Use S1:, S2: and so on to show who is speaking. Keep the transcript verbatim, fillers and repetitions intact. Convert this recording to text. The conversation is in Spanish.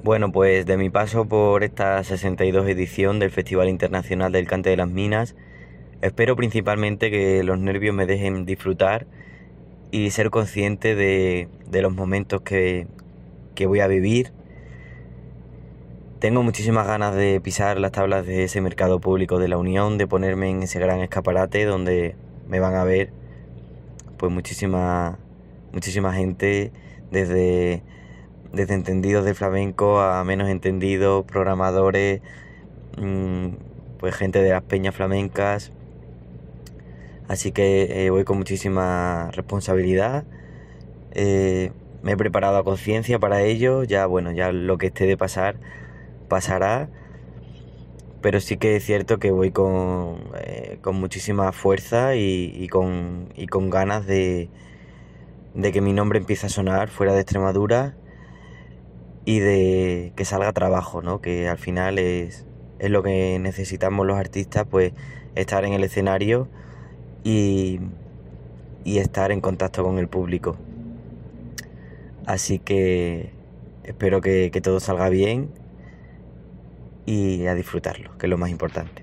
S1: Bueno, pues de mi paso por esta sesenta y dos edición del Festival Internacional del Cante de las Minas, espero principalmente que los nervios me dejen disfrutar y ser consciente de, de los momentos que, que voy a vivir. Tengo muchísimas ganas de pisar las tablas de ese mercado público de la Unión, de ponerme en ese gran escaparate donde me van a ver pues muchísima, muchísima gente, desde, desde entendidos de flamenco a menos entendidos, programadores, mmm, pues gente de las peñas flamencas. Así que eh, voy con muchísima responsabilidad. Eh, me he preparado a conciencia para ello. Ya, bueno, ya lo que esté de pasar, pasará. Pero sí que es cierto que voy con, eh, con muchísima fuerza y, y con, y con ganas de, de que mi nombre empiece a sonar fuera de Extremadura y de que salga trabajo, ¿no? Que al final es, es lo que necesitamos los artistas, pues estar en el escenario y, y estar en contacto con el público. Así que espero que, que todo salga bien y a disfrutarlo, que es lo más importante.